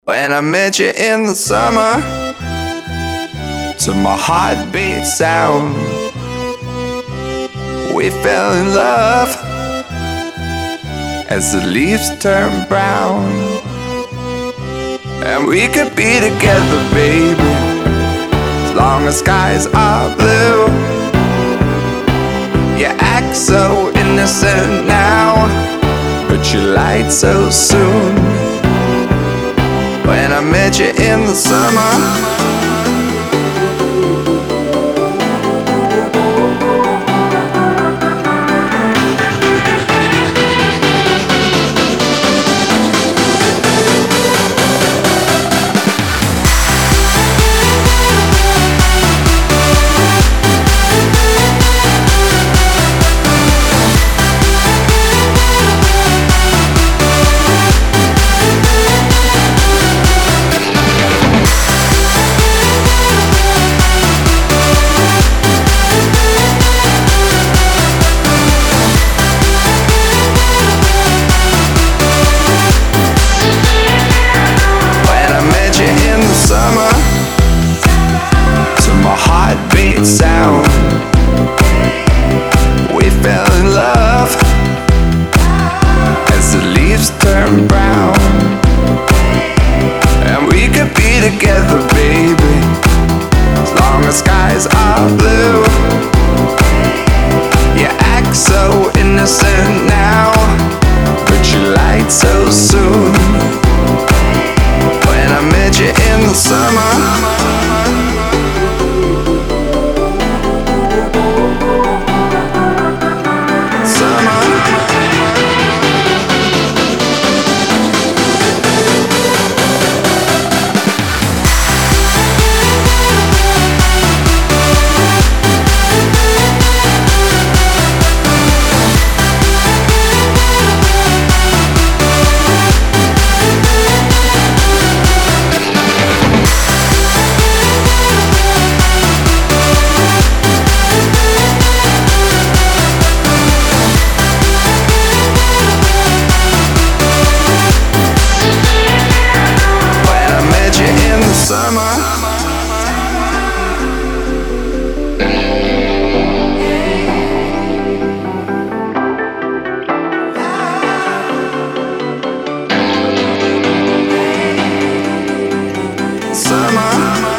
When I met you in the summer, to my heartbeat sound, we fell in love as the leaves turn brown. And we could be together, baby, as long as skies are blue. You act so innocent now, but you lied so soon. When I met you in the summer, heartbeat sound, we fell in love as the leaves turn brown. And we could be together, baby, as long as skies are blue. You act so innocent now, but you lied so soon. When I met you in the summer, summer.